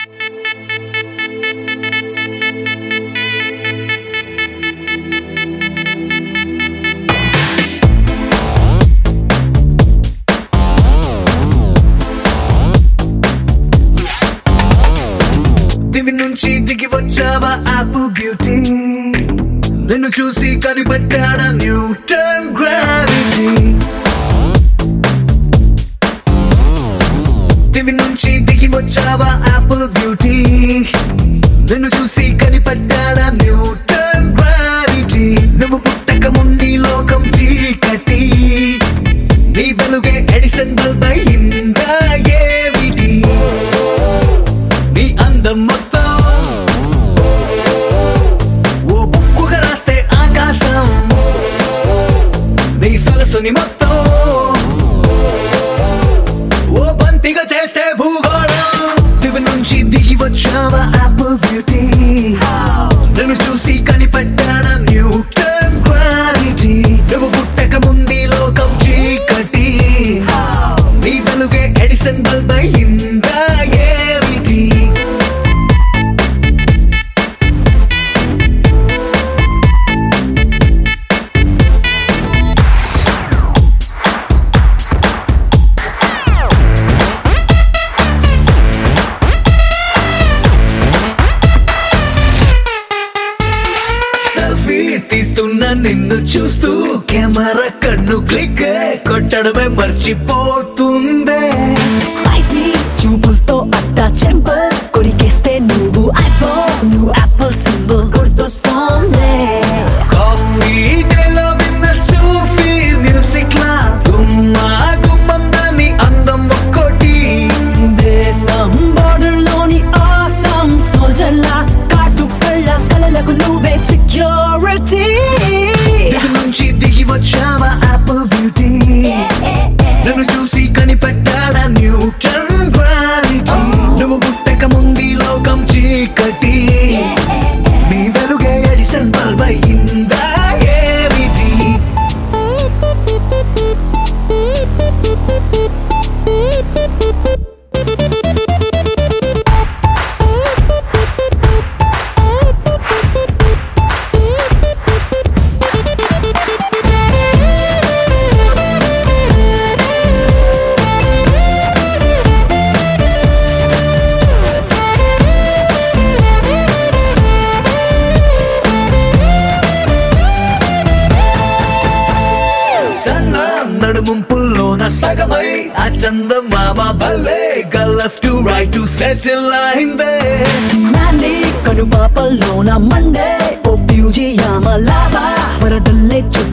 దివి నుంచి దిగి వచ్చావా ఆపిల్ బ్యూటీ, నిన్ను చూసి కనిపెట్టాడా న్యూటన్ గ్రావిటీ. దివి నుంచి దిగి వచ్చావా ఆపిల్ బ్యూటీ, నిన్ను చూసి కనిపెట్టాడా న్యూటన్ గ్రావిటీ. నువ్వు పుట్టక ముందు లోకం చీకటి, నీ వెలుగే ఎడిసన్ బల్బ్ అయిందా ఏమిటి? నీ అందం మొత్తం ఓ బుక్కుగా రాస్తే ఆకాశం, నీ సరస్సుని మొత్తం ఓ బంతిగా చేస్తే భూగోళం. దివి నుంచి దిగి వచ్చావా ఆపిల్ బ్యూటీ, నన్ను చూసి కనిపెట్టాడా న్యూటన్ గ్రావిటీ. నువ్వు పుట్టక ముందు లోకం చీకటి, నీ వెలుగే ఎడిసన్ బల్బ్ అయిందా ఏమిటి? సెల్ఫీ తీస్తున్నా నిన్ను చూస్తూ కెమెరా కన్ను క్లిక్ కొట్టడమే మర్చిపోతుందే. స్పైసీ చూపులతో అట్టా చెంపల్ కొరికేస్తే నువ్వు ఐఫోన్, నువ్వు యాపిల్ సింబల్ గుర్తొస్తోంది. కాఫీ డేలో విన్న సూఫీ మ్యూజిక్ లా గుమ్మా గుమ్మందని అందం ఒక్కోటి. దేశం బోర్డర్ లోని ఆసం సోల్జర్ లా కాటు కళ్ళ కలలకు నువ్వే సెక్యూరిటీ. దిగి నుంచి దిగి వచ్చావా ఆపిల్ బ్యూటీ, నన్ను చూసి కనిపెట్టాడా న్యూటన్ గ్రావిటీ. నువ్వు పుట్టక ముందు లోకం చీకటి, నీ వెలుగే ఎడిసన్ బల్బ్ అయిందా ఏమిటి? నడుముంపుల్లోన సగమై ఆ చందమామ భలే గా left to right to settle అయిందే. నాని కను పాపల్లోన మండే ఓ ఫ్యూజియామ లావా వరదల్లే చుట్టూ